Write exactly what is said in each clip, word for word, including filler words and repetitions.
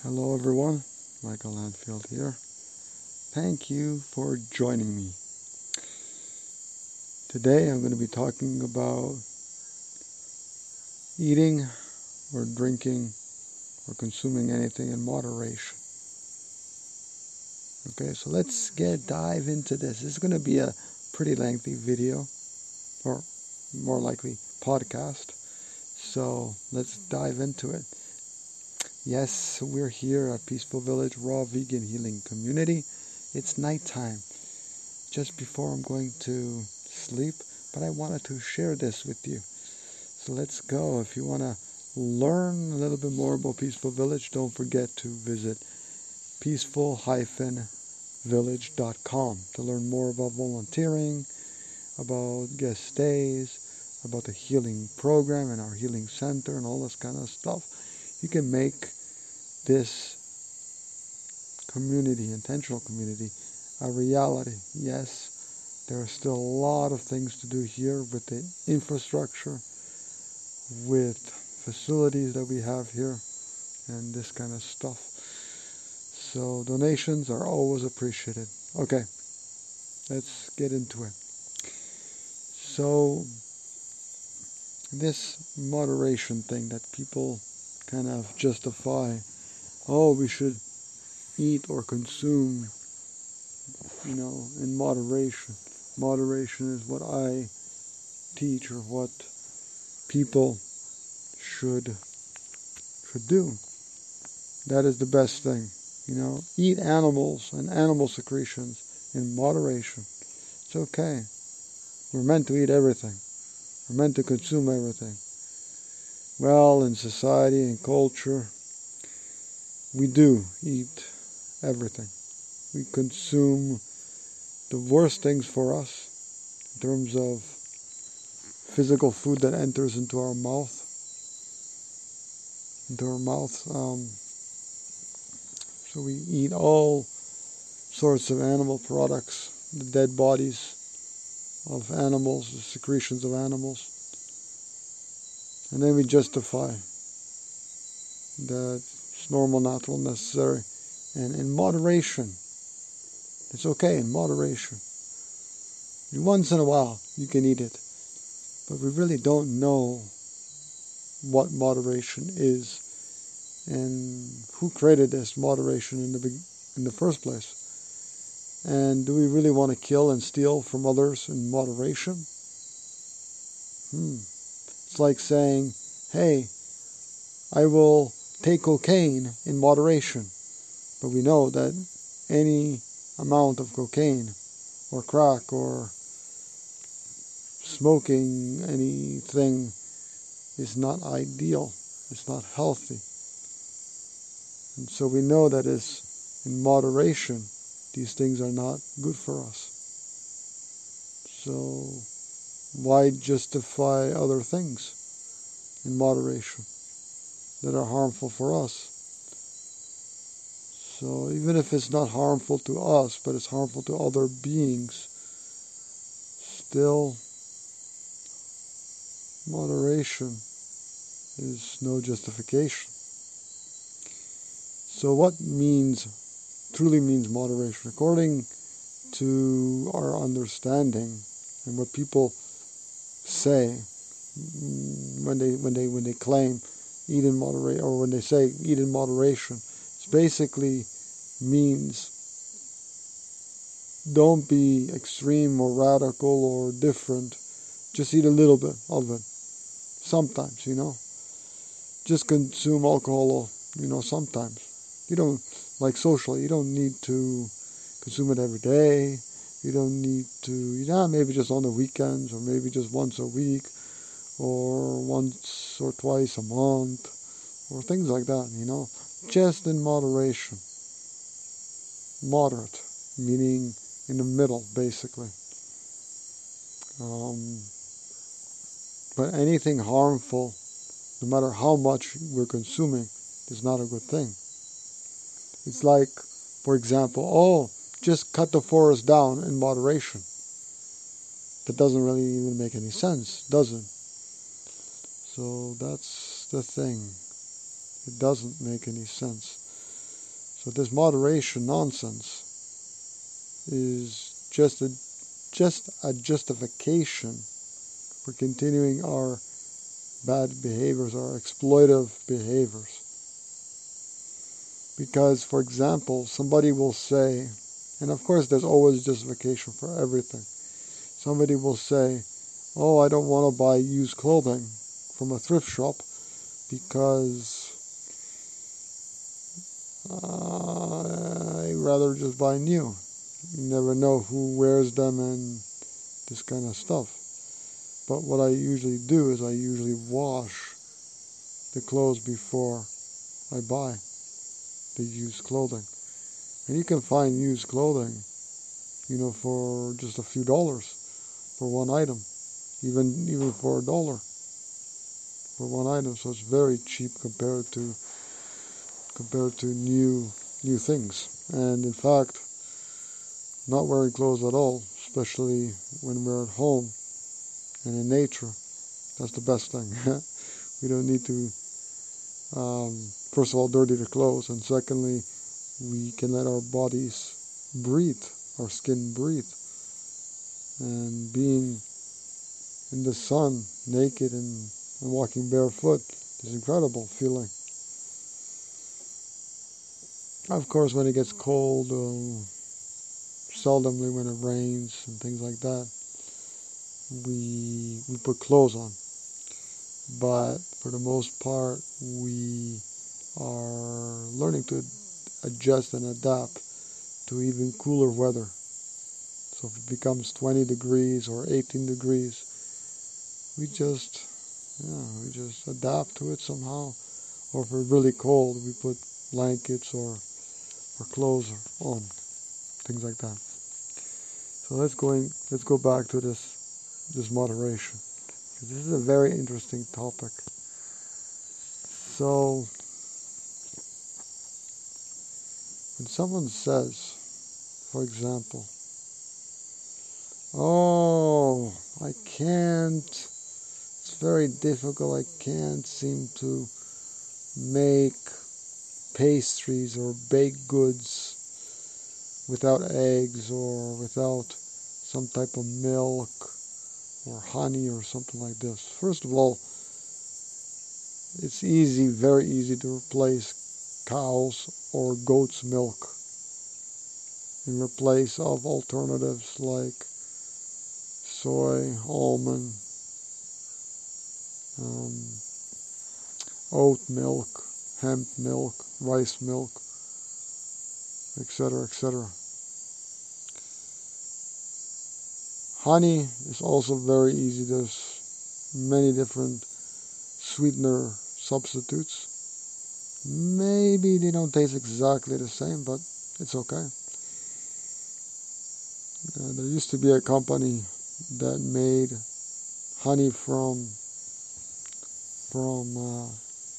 Hello everyone, Michael Landfield here. Thank you for joining me. Today I'm going to be talking about eating or drinking or consuming anything in moderation. Okay, so let's get dive into this. This is going to be a pretty lengthy video, or more likely podcast. So let's dive into it. Yes, we're here at Peaceful Village Raw Vegan Healing Community. It's nighttime, just before I'm going to sleep, but I wanted to share this with you. So let's go. If you want to learn a little bit more about Peaceful Village, don't forget to visit peaceful village dot com to learn more about volunteering, about guest stays, about the healing program and our healing center and all this kind of stuff. You can make this community, intentional community, a reality. Yes, there are still a lot of things to do here with the infrastructure, with facilities that we have here, and this kind of stuff. So donations are always appreciated. Okay, let's get into it. So this moderation thing that people kind of justify, oh, we should eat or consume, you know, in moderation. Moderation is what I teach, or what people should should do. That is the best thing, you know. Eat animals and animal secretions in moderation. It's okay. We're meant to eat everything. We're meant to consume everything. Well, in society and culture, we do eat everything. We consume the worst things for us in terms of physical food that enters into our mouth. Into our mouth. Um, so we eat all sorts of animal products, the dead bodies of animals, the secretions of animals. And then we justify that it's normal, natural, necessary, and in moderation. It's okay in moderation. Once in a while you can eat it, but we really don't know what moderation is and who created this moderation in the in the first place. And do we really want to kill and steal from others in moderation? Hmm. It's like saying, hey, I will take cocaine in moderation. But we know that any amount of cocaine or crack or smoking anything is not ideal. It's not healthy. And so we know that is in moderation, these things are not good for us. So why justify other things in moderation that are harmful for us? So even if it's not harmful to us, but it's harmful to other beings, still moderation is no justification. So what means, truly means moderation? According to our understanding and what people say when they when they when they claim eat in moderation, or when they say eat in moderation, it basically means don't be extreme or radical or different. Just eat a little bit of it. Sometimes, you know. Just consume alcohol, you know, sometimes. You don't, like socially, you don't need to consume it every day. You don't need to, you know, maybe just on the weekends, or maybe just once a week, or once or twice a month, or things like that, you know. Just in moderation. Moderate, meaning in the middle, basically. Um, but anything harmful, no matter how much we're consuming, is not a good thing. It's like, for example, oh, just cut the forest down in moderation. That doesn't really even make any sense, does it? So that's the thing. It doesn't make any sense. So this moderation nonsense is just a just a justification for continuing our bad behaviors, our exploitive behaviors. Because, for example, somebody will say, and of course there's always justification for everything. Somebody will say, oh, I don't want to buy used clothing from a thrift shop because uh, I'd rather just buy new. You never know who wears them and this kind of stuff. But what I usually do is I usually wash the clothes before I buy the used clothing. And you can find used clothing, you know, for just a few dollars for one item, even even for a dollar for one item. So it's very cheap compared to compared to new new things. And in fact, not wearing clothes at all, especially when we're at home and in nature, that's the best thing. We don't need to, um, first of all, dirty the clothes, and secondly, we can let our bodies breathe, our skin breathe. And being in the sun, naked and, and walking barefoot is an incredible feeling. Of course, when it gets cold, uh, seldomly when it rains and things like that, we we put clothes on. But for the most part, we are learning to adjust and adapt to even cooler weather. So if it becomes twenty degrees or eighteen degrees, we just, yeah, we just adapt to it somehow. Or if it's really cold, we put blankets or or clothes on, things like that. So let's go in, let's go back to this this moderation. This is a very interesting topic. So when someone says, for example, oh, I can't, it's very difficult, I can't seem to make pastries or baked goods without eggs or without some type of milk or honey or something like this. First of all, it's easy, very easy to replace cows or goat's milk in replace of alternatives like soy, almond, um, oat milk, hemp milk, rice milk, et cetera, et cetera. Honey is also very easy. There's many different sweetener substitutes. Maybe they don't taste exactly the same, but it's okay. Uh, there used to be a company that made honey from from uh,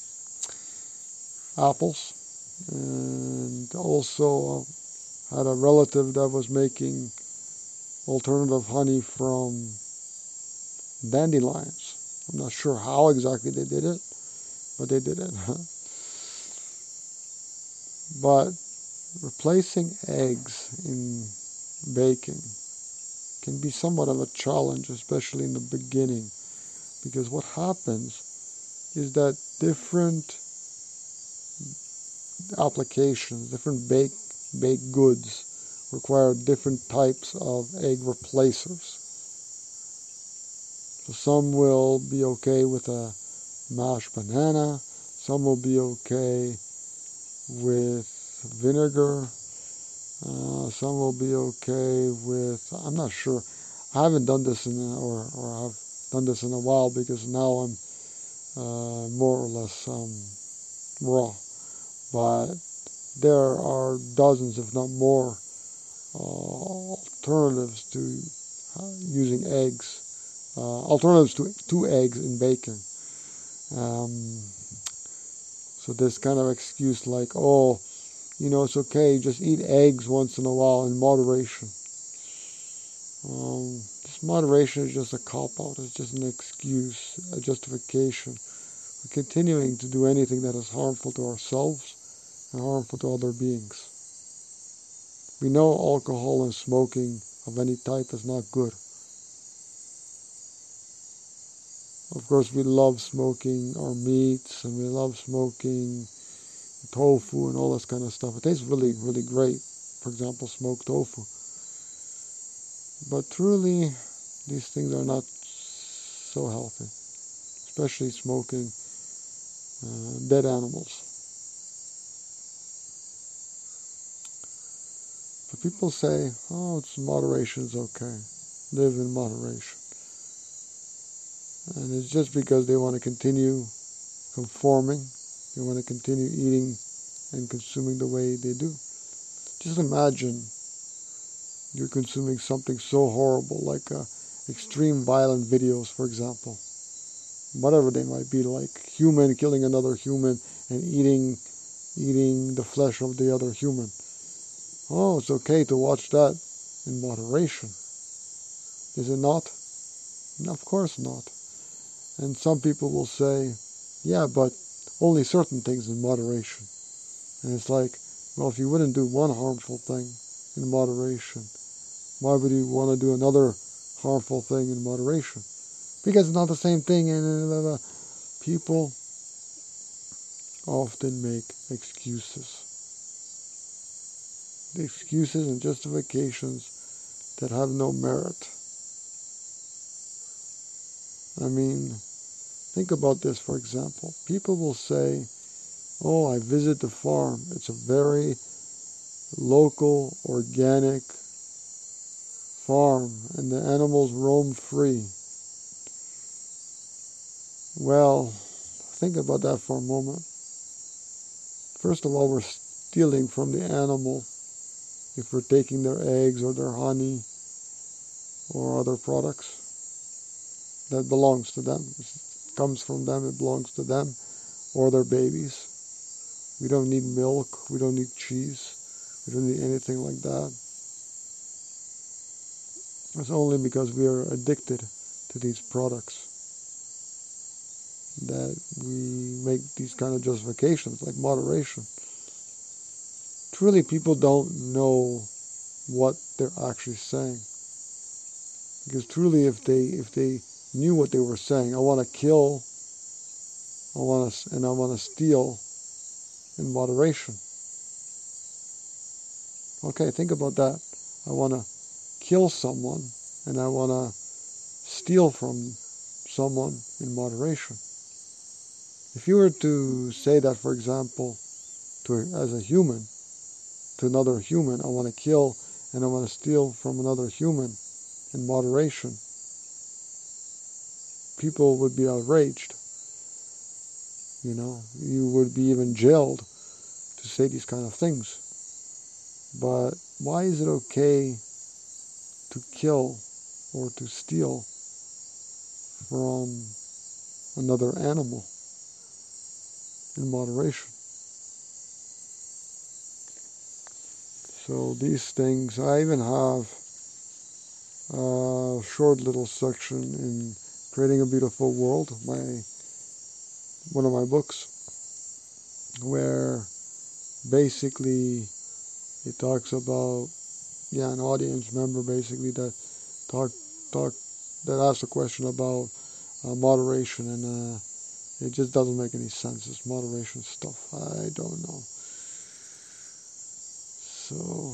apples, and also had a relative that was making alternative honey from dandelions. I'm not sure how exactly they did it, but they did it. But replacing eggs in baking can be somewhat of a challenge, especially in the beginning, because what happens is that different applications, different baked baked goods require different types of egg replacers. So some will be okay with a mashed banana, some will be okay with vinegar, uh, some will be okay with, I'm not sure, I haven't done this in a, or, or I've done this in a while because now I'm uh, more or less um, raw. But there are dozens, if not more, uh, alternatives to uh, using eggs, uh, alternatives to, to eggs in baking. Um, so this kind of excuse like, oh, you know, it's okay, just eat eggs once in a while in moderation. Um, this moderation is just a cop-out, it's just an excuse, a justification for continuing to do anything that is harmful to ourselves and harmful to other beings. We know alcohol and smoking of any type is not good. Of course, we love smoking our meats, and we love smoking tofu and all this kind of stuff. It tastes really, really great. For example, smoked tofu. But truly, these things are not so healthy, especially smoking uh, dead animals. But people say, oh, it's moderation is okay. Live in moderation. And it's just because they want to continue conforming. They want to continue eating and consuming the way they do. Just imagine you're consuming something so horrible, like uh, extreme violent videos, for example. Whatever they might be, like human killing another human and eating, eating the flesh of the other human. Oh, it's okay to watch that in moderation. Is it not? No, of course not. And some people will say, yeah, but only certain things in moderation. And it's like, well, if you wouldn't do one harmful thing in moderation, why would you want to do another harmful thing in moderation? Because it's not the same thing. And people often make excuses. The excuses and justifications that have no merit. I mean, think about this, for example. People will say, oh, I visit the farm. It's a very local, organic farm, and the animals roam free. Well, think about that for a moment. First of all, we're stealing from the animal if we're taking their eggs or their honey or other products. That belongs to them. It comes from them, it belongs to them, or their babies. We don't need milk, we don't need cheese, we don't need anything like that. It's only because we are addicted to these products that we make these kind of justifications, like moderation. Truly, people don't know what they're actually saying. Because truly, if they if they knew what they were saying, I want to kill, I want to, and I want to steal in moderation. Okay, think about that. I want to kill someone, and I want to steal from someone in moderation. If you were to say that, for example, to as a human, to another human, I want to kill and I want to steal from another human in moderation, people would be outraged. You know, you would be even jailed to say these kind of things. But why is it okay to kill or to steal from another animal in moderation? So these things, I even have a short little section in Creating a Beautiful World, my one of my books, where basically it talks about, yeah, an audience member basically that talk talk that asked a question about uh, moderation, and uh, it just doesn't make any sense. It's moderation stuff. I don't know. So,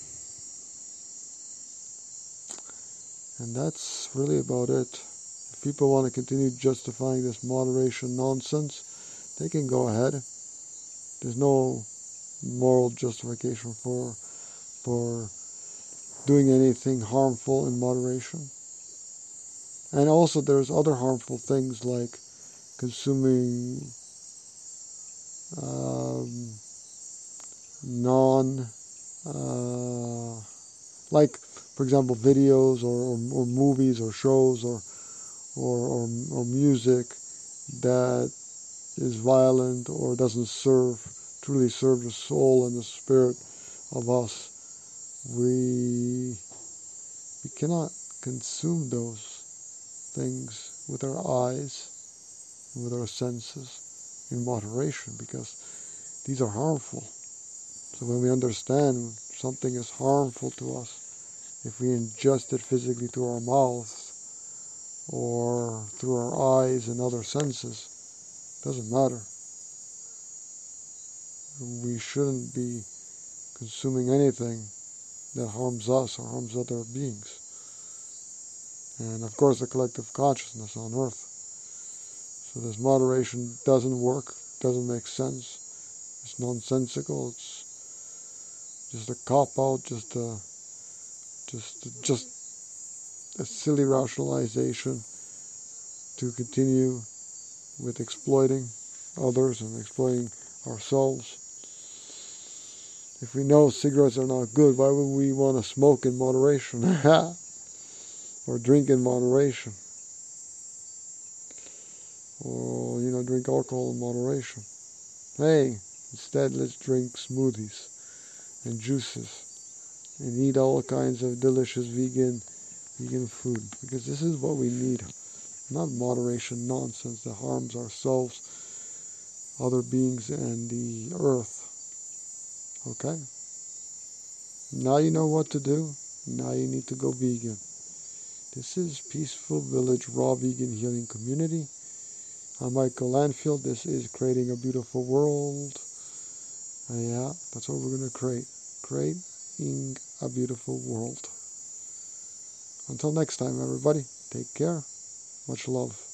and that's really about it. If people want to continue justifying this moderation nonsense, they can go ahead. There's no moral justification for for doing anything harmful in moderation. And also there's other harmful things like consuming um, non uh, like for example videos or, or, or movies or shows or or, or or music that is violent or doesn't serve truly serve the soul and the spirit of us. We we cannot consume those things with our eyes, with our senses in moderation, because these are harmful. So when we understand something is harmful to us, if we ingest it physically through our mouths or through our eyes and other senses, doesn't matter. We shouldn't be consuming anything that harms us or harms other beings. And of course the collective consciousness on earth. So this moderation doesn't work, doesn't make sense. It's nonsensical, it's just a cop-out, just a, just, just a silly rationalization to continue with exploiting others and exploiting ourselves. If we know cigarettes are not good, why would we want to smoke in moderation? Or drink in moderation? Or, you know, drink alcohol in moderation? Hey, instead let's drink smoothies and juices and eat all kinds of delicious vegan vegan food, because this is what we need, not moderation nonsense that harms ourselves, other beings, and the earth. Okay? Now you know what to do. Now you need to go vegan. This is Peaceful Village Raw Vegan Healing Community. I'm Michael Landfield. This is Creating a Beautiful World. And yeah, that's what we're going to create. Creating a beautiful world. Until next time, everybody, take care. Much love.